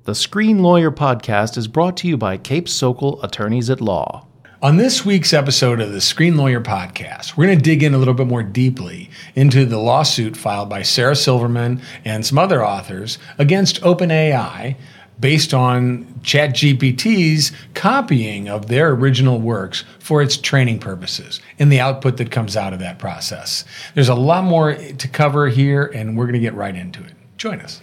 The Screen Lawyer Podcast is brought to you by Cape Sokol Attorneys at Law. On this week's episode of the Screen Lawyer Podcast, we're going to dig in a little bit more deeply into the lawsuit filed by Sarah Silverman and some other authors against OpenAI based on ChatGPT's copying of their original works for its training purposes and the output that comes out of that process. There's a lot more to cover here, and we're going to get right into it. Join us.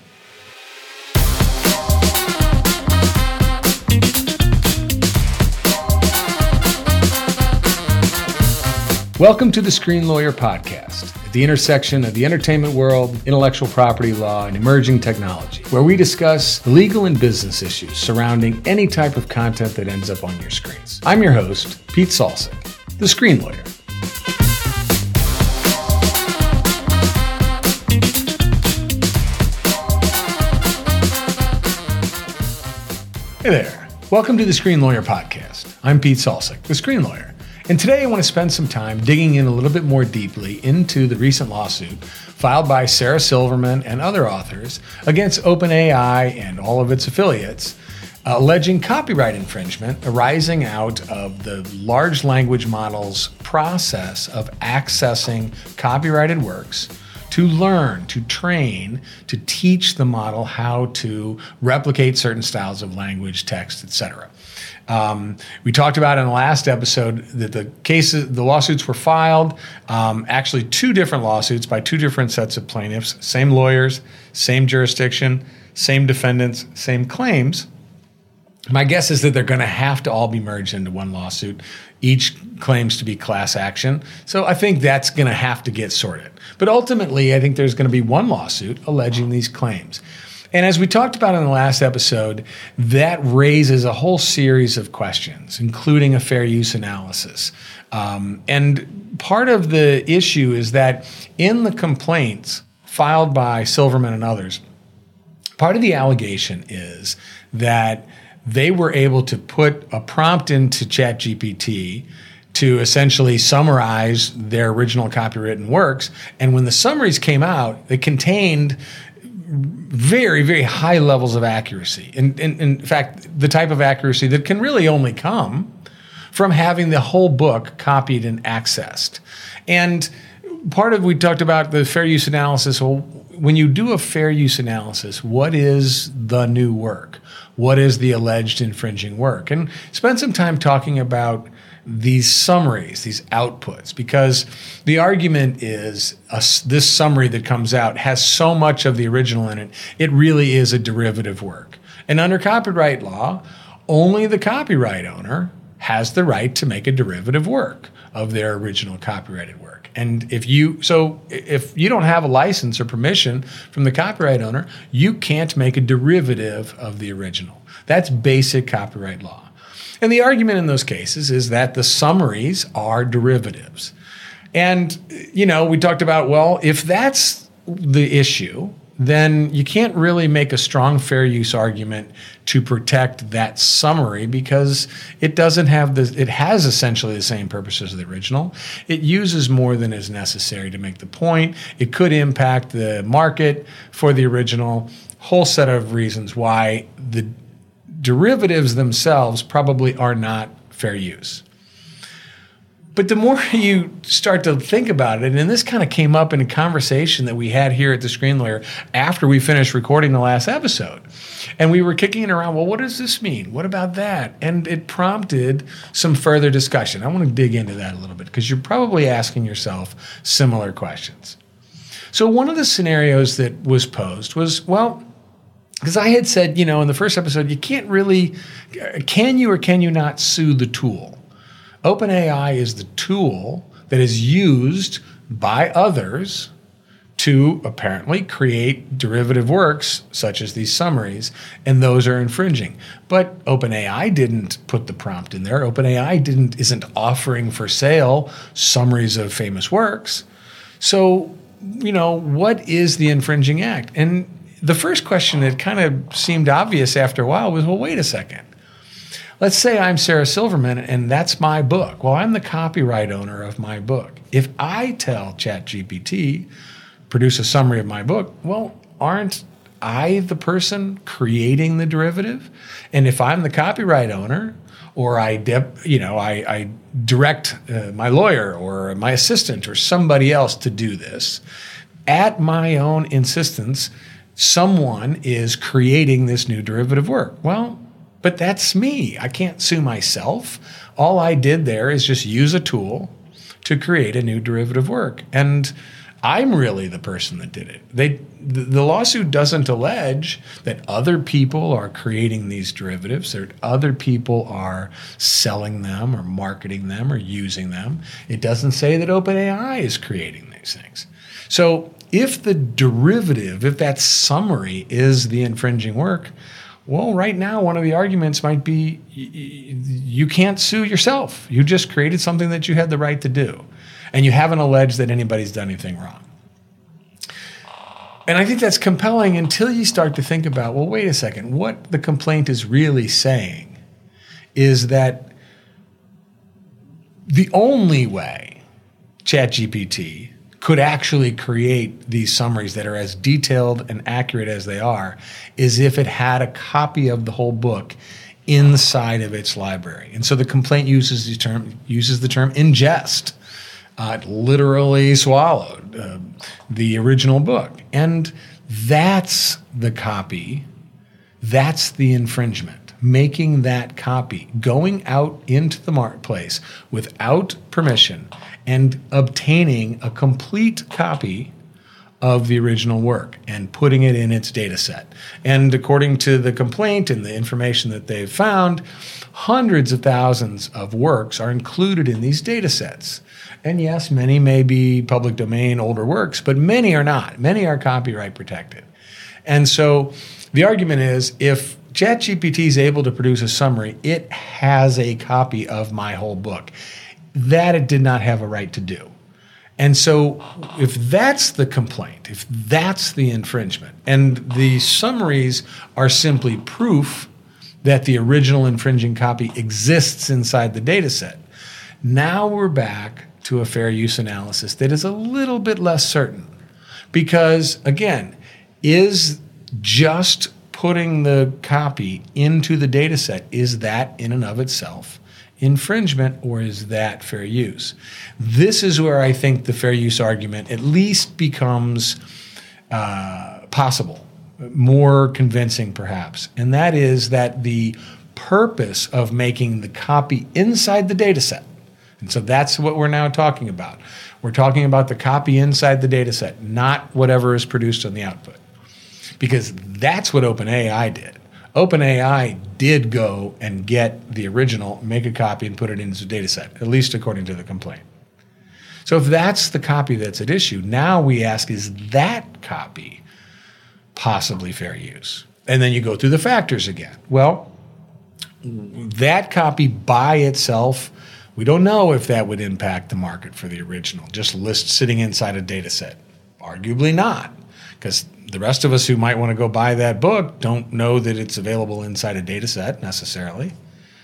Welcome to the Screen Lawyer Podcast, at the intersection of the entertainment world, intellectual property law, and emerging technology, where we discuss legal and business issues surrounding any type of content that ends up on your screens. I'm your host, Pete Salsic, the Screen Lawyer. Hey there. Welcome to the Screen Lawyer Podcast. I'm Pete Salsic, the Screen Lawyer. And today I want to spend some time digging in a little bit more deeply into the recent lawsuit filed by Sarah Silverman and other authors against OpenAI and all of its affiliates, alleging copyright infringement arising out of the large language model's process of accessing copyrighted works to learn, to train, to teach the model how to replicate certain styles of language, text, etc. We talked about in the last episode that the lawsuits were filed, actually two different lawsuits by two different sets of plaintiffs, same lawyers, same jurisdiction, same defendants, same claims. My guess is that they're going to have to all be merged into one lawsuit. Each claims to be class action. So I think that's going to have to get sorted. But ultimately, I think there's going to be one lawsuit alleging these claims. And as we talked about in the last episode, that raises a whole series of questions, including a fair use analysis. And part of the issue is that in the complaints filed by Silverman and others, part of the allegation is that they were able to put a prompt into ChatGPT to essentially summarize their original copywritten works. And when the summaries came out, they contained very, very high levels of accuracy. In fact, the type of accuracy that can really only come from having the whole book copied and accessed. And we talked about the fair use analysis. Well, when you do a fair use analysis, what is the new work? What is the alleged infringing work? And spend some time talking about these summaries, these outputs, because the argument is this summary that comes out has so much of the original in it, it really is a derivative work. And under copyright law, only the copyright owner has the right to make a derivative work of their original copyrighted work. And if you don't have a license or permission from the copyright owner, you can't make a derivative of the original. That's basic copyright law. And the argument in those cases is that the summaries are derivatives. And, we talked about, well, if that's the issue, then you can't really make a strong fair use argument to protect that summary because it has essentially the same purpose as the original. It uses more than is necessary to make the point. It could impact the market for the original. Whole set of reasons why the derivatives themselves probably are not fair use. But the more you start to think about it, and this kind of came up in a conversation that we had here at the Screen Lawyer after we finished recording the last episode, and we were kicking it around, well, what does this mean? What about that? And it prompted some further discussion. I want to dig into that a little bit because you're probably asking yourself similar questions. So one of the scenarios that was posed was, well, because I had said, in the first episode, you can't really, can you or can you not sue the tool? OpenAI is the tool that is used by others to apparently create derivative works such as these summaries, and those are infringing. But OpenAI didn't put the prompt in there. OpenAI isn't offering for sale summaries of famous works. So, what is the infringing act? And the first question that kind of seemed obvious after a while was, well, wait a second. Let's say I'm Sarah Silverman and that's my book. Well, I'm the copyright owner of my book. If I tell ChatGPT, produce a summary of my book, well, aren't I the person creating the derivative? And if I'm the copyright owner, or I direct my lawyer or my assistant or somebody else to do this, at my own insistence, someone is creating this new derivative work. Well, but that's me. I can't sue myself. All I did there is just use a tool to create a new derivative work. And I'm really the person that did it. The lawsuit doesn't allege that other people are creating these derivatives, that other people are selling them or marketing them or using them. It doesn't say that OpenAI is creating these things. So if the derivative, if that summary is the infringing work, well, right now, one of the arguments might be you can't sue yourself. You just created something that you had the right to do, and you haven't alleged that anybody's done anything wrong. And I think that's compelling until you start to think about, well, wait a second. What the complaint is really saying is that the only way ChatGPT could actually create these summaries that are as detailed and accurate as they are is if it had a copy of the whole book inside of its library. And so the complaint uses the term ingest. Literally swallowed the original book. And that's the copy. That's the infringement. Making that copy, going out into the marketplace without permission and obtaining a complete copy of the original work and putting it in its data set. And according to the complaint and the information that they've found, hundreds of thousands of works are included in these data sets. And yes, many may be public domain older works, but many are not. Many are copyright protected. And so the argument is if ChatGPT is able to produce a summary, it has a copy of my whole book. That it did not have a right to do. And so if that's the complaint, if that's the infringement, and the summaries are simply proof that the original infringing copy exists inside the data set, now we're back to a fair use analysis that is a little bit less certain. Because, again, is just putting the copy into the data set, is that in and of itself infringement, or is that fair use? This is where I think the fair use argument at least becomes possible, more convincing perhaps. And that is that the purpose of making the copy inside the data set, and so that's what we're now talking about. We're talking about the copy inside the data set, not whatever is produced on the output. Because that's what OpenAI did. OpenAI did go and get the original, make a copy, and put it into the data set, at least according to the complaint. So if that's the copy that's at issue, now we ask, is that copy possibly fair use? And then you go through the factors again. Well, that copy by itself, we don't know if that would impact the market for the original, just list sitting inside a data set. Arguably not, because the rest of us who might want to go buy that book don't know that it's available inside a data set necessarily.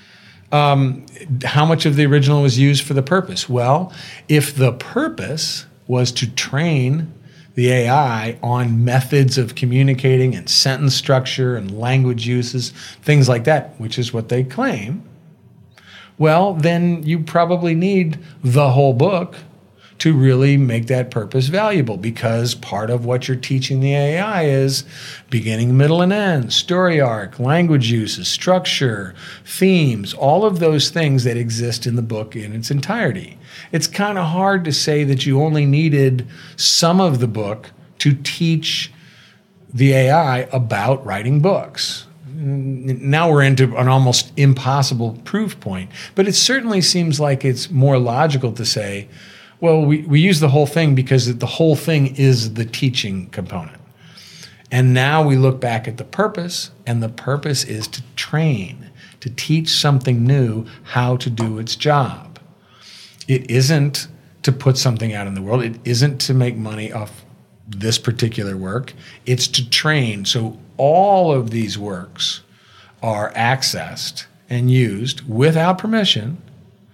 How much of the original was used for the purpose? Well, if the purpose was to train the AI on methods of communicating and sentence structure and language uses, things like that, which is what they claim, well, then you probably need the whole book to really make that purpose valuable, because part of what you're teaching the AI is beginning, middle, and end, story arc, language uses, structure, themes, all of those things that exist in the book in its entirety. It's kind of hard to say that you only needed some of the book to teach the AI about writing books. Now we're into an almost impossible proof point, but it certainly seems like it's more logical to say, well, we use the whole thing because the whole thing is the teaching component. And now we look back at the purpose, and the purpose is to train, to teach something new how to do its job. It isn't to put something out in the world. It isn't to make money off this particular work. It's to train. So all of these works are accessed and used without permission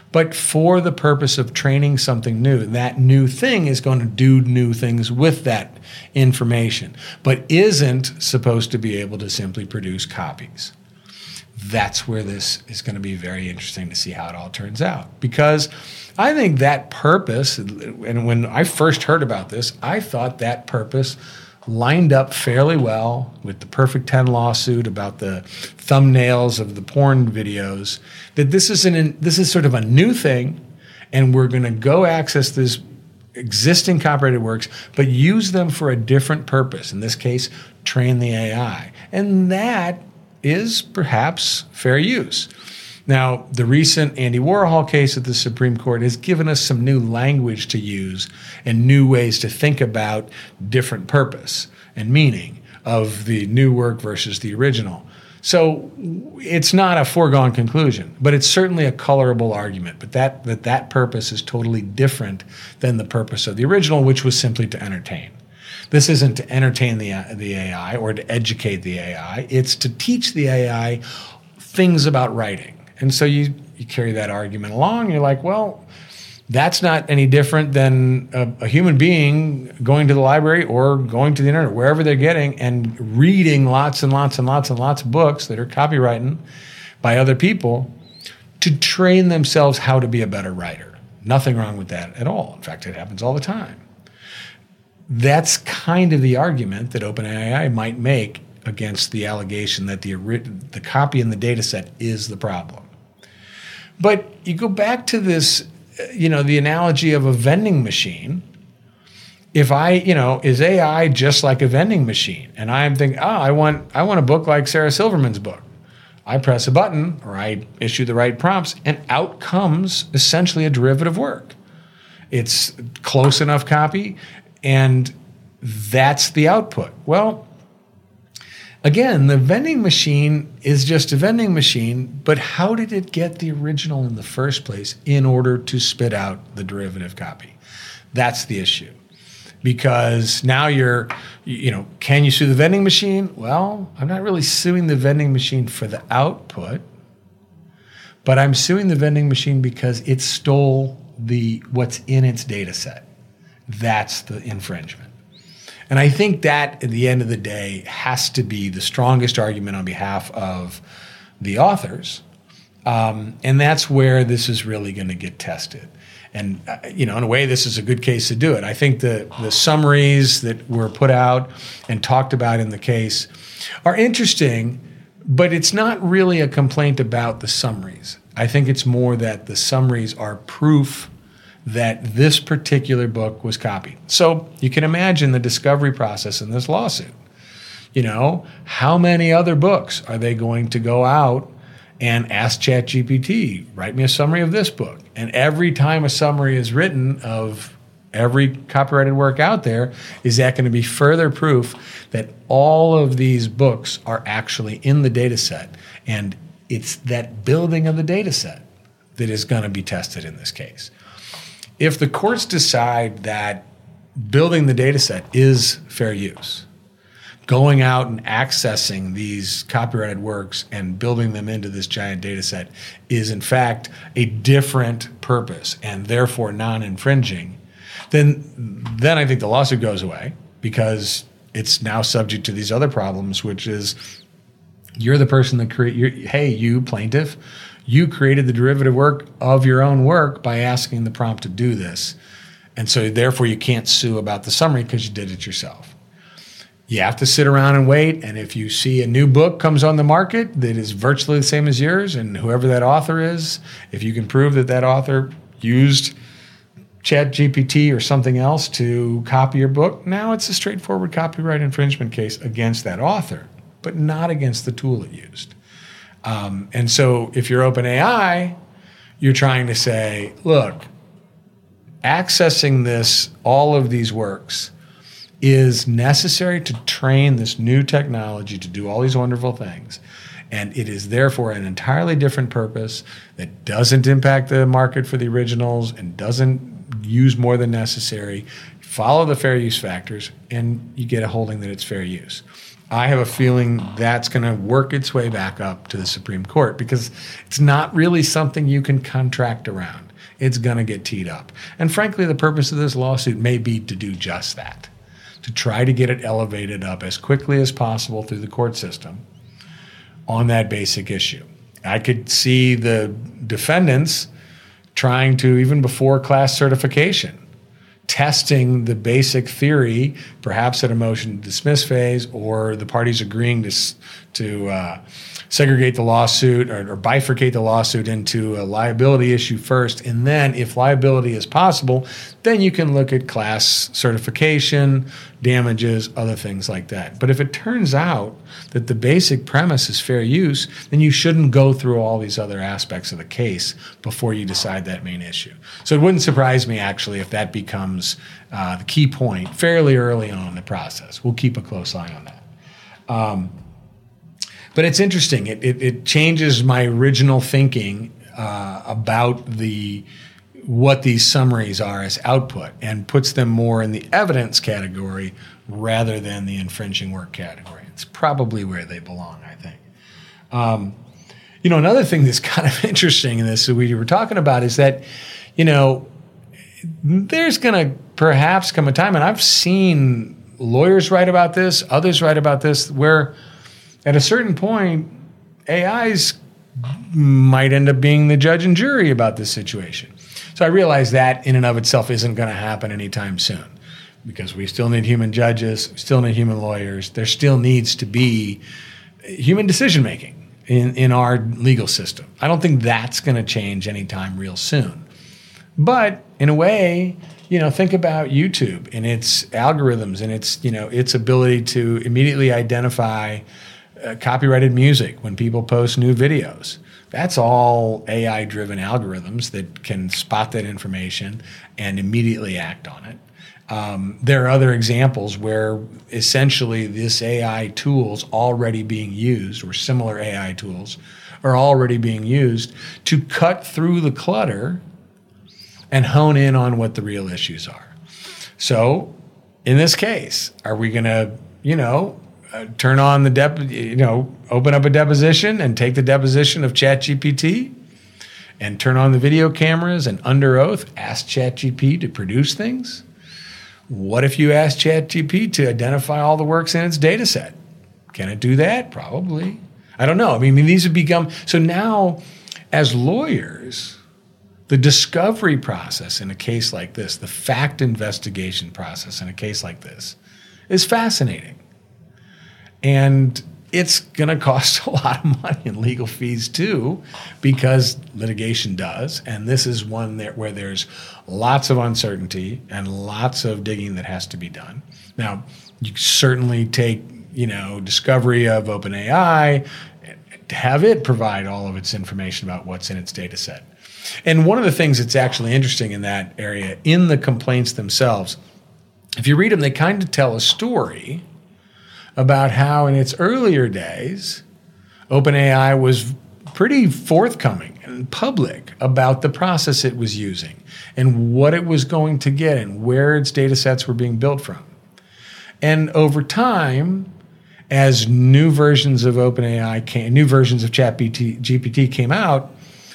but for the purpose of training something new. That new thing is going to do new things with that information, but isn't supposed to be able to simply produce copies. That's where this is going to be very interesting to see how it all turns out. Because I think that purpose, and when I first heard about this, I thought that purpose lined up fairly well with the Perfect 10 lawsuit about the thumbnails of the porn videos, that this is sort of a new thing, and we're going to go access this existing copyrighted works, but use them for a different purpose. In this case, train the AI. And that is perhaps fair use. Now, the recent Andy Warhol case at the Supreme Court has given us some new language to use and new ways to think about different purpose and meaning of the new work versus the original. So it's not a foregone conclusion, but it's certainly a colorable argument. But that purpose is totally different than the purpose of the original, which was simply to entertain. This isn't to entertain the AI or to educate the AI. It's to teach the AI things about writing. And so you carry that argument along. You're like, well, that's not any different than a human being going to the library or going to the internet, wherever they're getting, and reading lots and lots and lots and lots of books that are copywritten by other people to train themselves how to be a better writer. Nothing wrong with that at all. In fact, it happens all the time. That's kind of the argument that OpenAI might make against the allegation that the copy in the data set is the problem. But you go back to this, the analogy of a vending machine. If is AI just like a vending machine? And I'm thinking, I want a book like Sarah Silverman's book. I press a button or I issue the right prompts, and out comes essentially a derivative work. It's close enough copy, and that's the output. Well, again, the vending machine is just a vending machine, but how did it get the original in the first place in order to spit out the derivative copy? That's the issue. Because now can you sue the vending machine? Well, I'm not really suing the vending machine for the output, but I'm suing the vending machine because it stole what's in its data set. That's the infringement. And I think that, at the end of the day, has to be the strongest argument on behalf of the authors. And that's where this is really going to get tested. And, in a way, this is a good case to do it. I think the summaries that were put out and talked about in the case are interesting, but it's not really a complaint about the summaries. I think it's more that the summaries are proof that this particular book was copied. So you can imagine the discovery process in this lawsuit. How many other books are they going to go out and ask ChatGPT, write me a summary of this book? And every time a summary is written of every copyrighted work out there, is that going to be further proof that all of these books are actually in the data set? And it's that building of the data set that is going to be tested in this case. If the courts decide that building the data set is fair use, going out and accessing these copyrighted works and building them into this giant data set is in fact a different purpose and therefore non-infringing, then I think the lawsuit goes away, because it's now subject to these other problems, which is you're the person that you plaintiff, you created the derivative work of your own work by asking the prompt to do this. And so therefore you can't sue about the summary because you did it yourself. You have to sit around and wait. And if you see a new book comes on the market that is virtually the same as yours, and whoever that author is, if you can prove that author used ChatGPT or something else to copy your book, now it's a straightforward copyright infringement case against that author, but not against the tool it used. And so if you're OpenAI, you're trying to say, look, accessing all of these works is necessary to train this new technology to do all these wonderful things. And it is therefore an entirely different purpose that doesn't impact the market for the originals and doesn't use more than necessary. Follow the fair use factors, and you get a holding that it's fair use. I have a feeling that's going to work its way back up to the Supreme Court because it's not really something you can contract around. It's going to get teed up. And frankly, the purpose of this lawsuit may be to do just that, to try to get it elevated up as quickly as possible through the court system on that basic issue. I could see the defendants trying to, even before class certification, testing the basic theory, perhaps at a motion to dismiss phase, or the parties agreeing to segregate the lawsuit or bifurcate the lawsuit into a liability issue first. And then if liability is possible, then you can look at class certification, damages, other things like that. But if it turns out that the basic premise is fair use, then you shouldn't go through all these other aspects of the case before you decide that main issue. So it wouldn't surprise me, actually, if that becomes the key point fairly early on in the process. We'll keep a close eye on that. But it's interesting. It changes my original thinking about what these summaries are as output and puts them more in the evidence category rather than the infringing work category. It's probably where they belong, I think. Another thing that's kind of interesting in this that we were talking about is that, there's going to perhaps come a time, and I've seen lawyers write about this, others write about this, where at a certain point, AIs might end up being the judge and jury about this situation. So I realize that in and of itself isn't going to happen anytime soon because we still need human judges, we still need human lawyers. There still needs to be human decision-making in our legal system. I don't think that's going to change anytime real soon. But in a way, think about YouTube and its algorithms and its ability to immediately identify copyrighted music when people post new videos. That's all AI-driven algorithms that can spot that information and immediately act on it. There are other examples where essentially this AI tools already being used, or similar AI tools are already being used to cut through the clutter and hone in on what the real issues are. So in this case, are we going to, turn on open up a deposition and take the deposition of ChatGPT and turn on the video cameras and under oath ask ChatGPT to produce things? What if you ask ChatGPT to identify all the works in its data set? Can it do that? Probably. I don't know. I mean, these have become, so now as lawyers, the discovery process in a case like this, the fact investigation process in a case like this is fascinating. And it's going to cost a lot of money in legal fees too, because litigation does. And this is one where there's lots of uncertainty and lots of digging that has to be done. Now, you certainly take, discovery of OpenAI, have it provide all of its information about what's in its data set. And one of the things that's actually interesting in that area, in the complaints themselves, if you read them, they kind of tell a story about how in its earlier days, OpenAI was pretty forthcoming and public about the process it was using and what it was going to get and where its data sets were being built from. And over time, as new versions of OpenAI new versions of ChatGPT came out,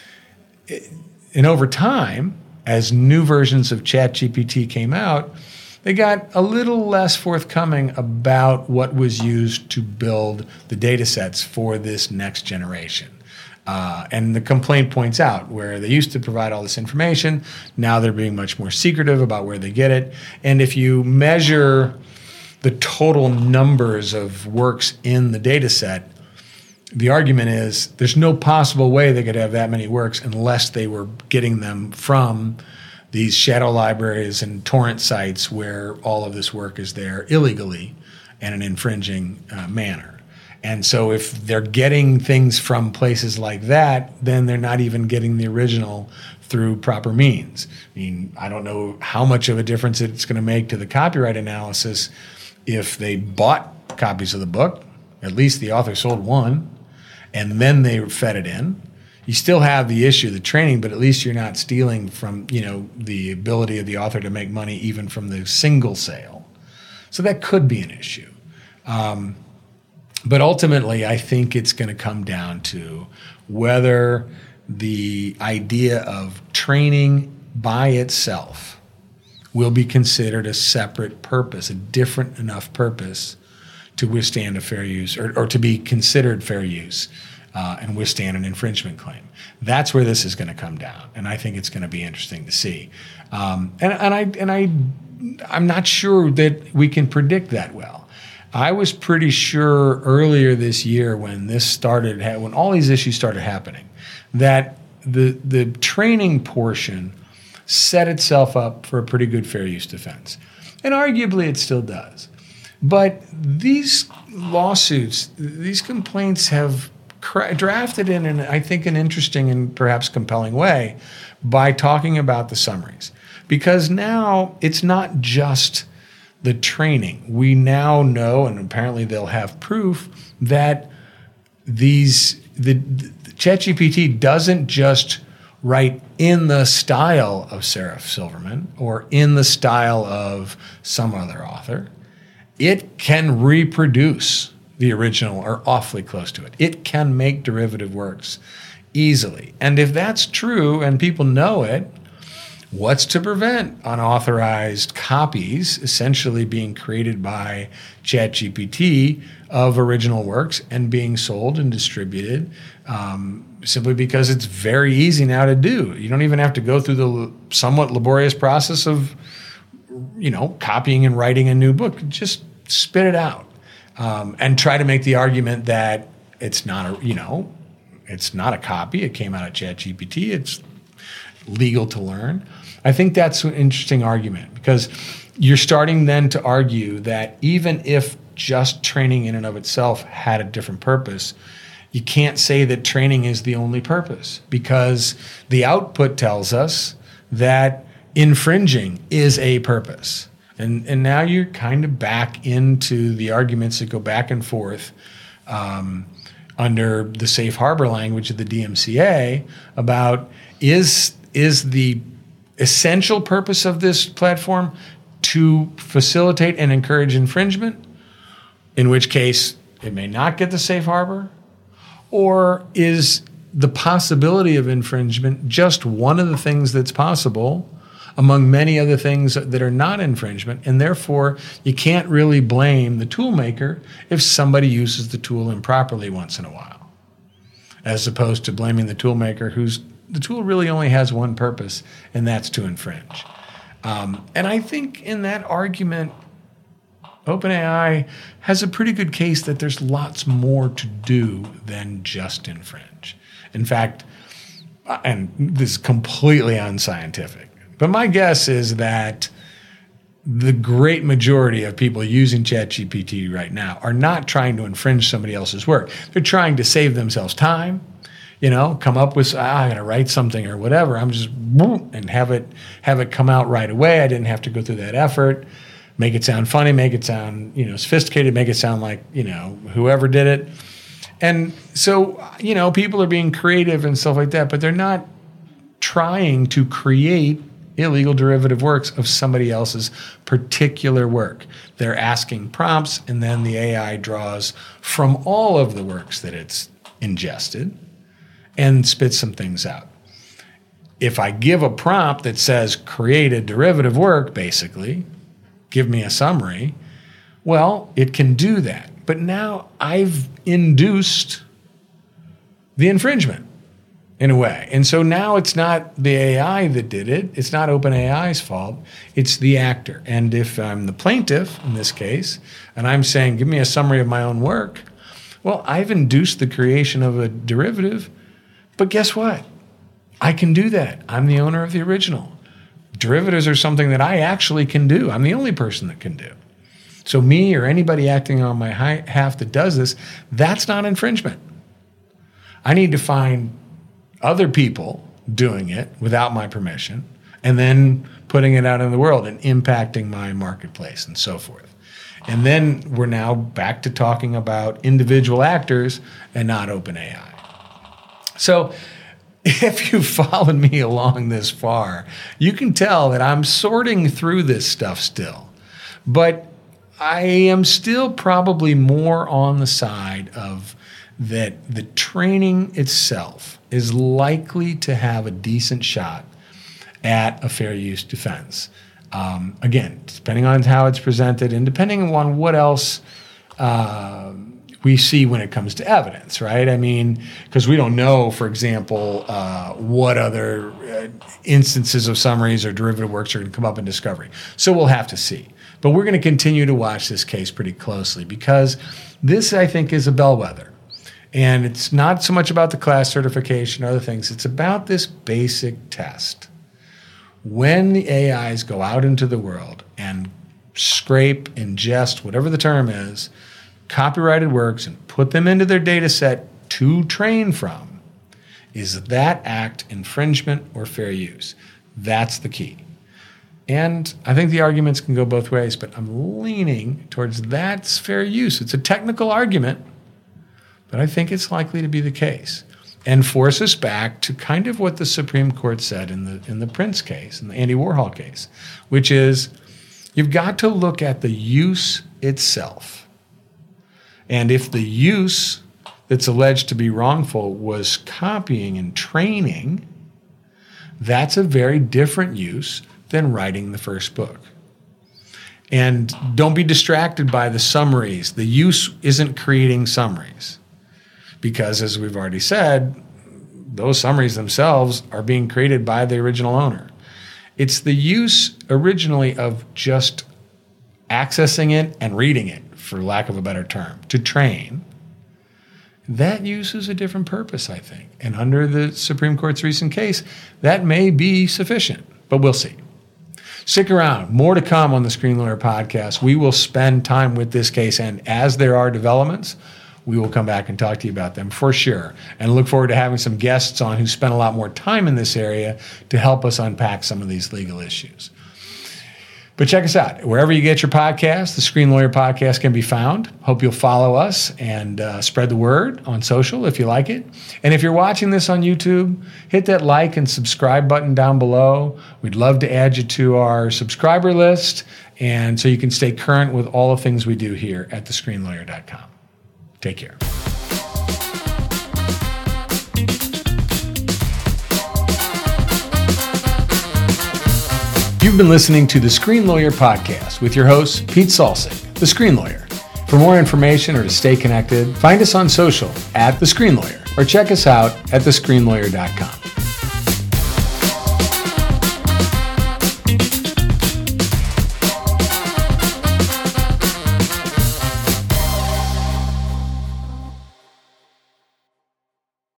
and over time, as new versions of ChatGPT came out, they got a little less forthcoming about what was used to build the data sets for this next generation. And the complaint points out where they used to provide all this information, now they're being much more secretive about where they get it. And if you measure the total numbers of works in the data set, the argument is there's no possible way they could have that many works unless they were getting them from these shadow libraries and torrent sites where all of this work is there illegally and in an infringing manner. And so if they're getting things from places like that, then they're not even getting the original through proper means. I mean, I don't know how much of a difference it's going to make to the copyright analysis if they bought copies of the book, at least the author sold one, and then they fed it in. You still have the issue, the training, but at least you're not stealing from, the ability of the author to make money even from the single sale. So that could be an issue. But ultimately, I think it's going to come down to whether the idea of training by itself will be considered a separate purpose, a different enough purpose to withstand a fair use or to be considered fair use and withstand an infringement claim. That's where this is going to come down, and I think it's going to be interesting to see. I'm not sure that we can predict that well. I was pretty sure earlier this year when this started, when all these issues started happening, that the training portion set itself up for a pretty good fair use defense. And arguably it still does. But these lawsuits, these complaints have drafted in, I think, an interesting and perhaps compelling way by talking about the summaries. Because now it's not just the training. We now know, and apparently they'll have proof, that the ChatGPT doesn't just write in the style of Sarah Silverman or in the style of some other author. It can reproduce the original or awfully close to it. It can make derivative works easily. And if that's true and people know it, what's to prevent unauthorized copies essentially being created by ChatGPT of original works and being sold and distributed simply because it's very easy now to do. You don't even have to go through the somewhat laborious process of, copying and writing a new book. Just spit it out and try to make the argument that it's not it's not a copy. It came out of ChatGPT. It's legal to learn. I think that's an interesting argument because you're starting then to argue that even if just training in and of itself had a different purpose, you can't say that training is the only purpose because the output tells us that infringing is a purpose. And now you're kind of back into the arguments that go back and forth under the safe harbor language of the DMCA about is the essential purpose of this platform to facilitate and encourage infringement, in which case it may not get the safe harbor, or is the possibility of infringement just one of the things that's possible among many other things that are not infringement, and therefore you can't really blame the tool maker if somebody uses the tool improperly once in a while, as opposed to blaming the tool maker the tool really only has one purpose, and that's to infringe. And I think in that argument, OpenAI has a pretty good case that there's lots more to do than just infringe. In fact, and this is completely unscientific, but my guess is that the great majority of people using ChatGPT right now are not trying to infringe somebody else's work. They're trying to save themselves time, come up with, I got to write something or whatever. I'm just, and have it come out right away. I didn't have to go through that effort. Make it sound funny, make it sound, sophisticated, make it sound like, whoever did it. And so, people are being creative and stuff like that, but they're not trying to create illegal derivative works of somebody else's particular work. They're asking prompts, and then the AI draws from all of the works that it's ingested and spits some things out. If I give a prompt that says create a derivative work, basically, give me a summary, well, it can do that. But now I've induced the infringement in a way. And so now it's not the AI that did it. It's not OpenAI's fault. It's the actor. And if I'm the plaintiff in this case, and I'm saying, give me a summary of my own work, well, I've induced the creation of a derivative. But guess what? I can do that. I'm the owner of the original. Derivatives are something that I actually can do. I'm the only person that can do. So me or anybody acting on my behalf that does this, that's not infringement. I need to find other people doing it without my permission and then putting it out in the world and impacting my marketplace and so forth. And then we're now back to talking about individual actors and not OpenAI. So if you've followed me along this far, you can tell that I'm sorting through this stuff still. But I am still probably more on the side of that the training itself is likely to have a decent shot at a fair use defense. Again, depending on how it's presented and depending on what else we see when it comes to evidence, right? I mean, because we don't know, for example, what other instances of summaries or derivative works are going to come up in discovery. So we'll have to see. But we're going to continue to watch this case pretty closely because this, I think, is a bellwether. And it's not so much about the class certification or other things. It's about this basic test. When the AIs go out into the world and scrape, ingest, whatever the term is, copyrighted works and put them into their data set to train from, is that act infringement or fair use? That's the key. And I think the arguments can go both ways, but I'm leaning towards that's fair use. It's a technical argument, but I think it's likely to be the case and force us back to kind of what the Supreme Court said in the Prince case, in the Andy Warhol case, which is you've got to look at the use itself. And if the use that's alleged to be wrongful was copying and training, that's a very different use than writing the first book. And don't be distracted by the summaries. The use isn't creating summaries. Because, as we've already said, those summaries themselves are being created by the original owner. It's the use originally of just accessing it and reading it, for lack of a better term, to train. That use is a different purpose, I think. And under the Supreme Court's recent case, that may be sufficient, but we'll see. Stick around. More to come on the Screen Lawyer Podcast. We will spend time with this case, and as there are developments, we will come back and talk to you about them for sure. And look forward to having some guests on who spent a lot more time in this area to help us unpack some of these legal issues. But check us out. Wherever you get your podcast, the Screen Lawyer Podcast can be found. Hope you'll follow us and spread the word on social if you like it. And if you're watching this on YouTube, hit that like and subscribe button down below. We'd love to add you to our subscriber list, and so you can stay current with all the things we do here at thescreenlawyer.com. Take care. You've been listening to the Screen Lawyer Podcast with your host, Pete Salsik, the Screen Lawyer. For more information or to stay connected, find us on social at The Screen Lawyer or check us out at thescreenlawyer.com.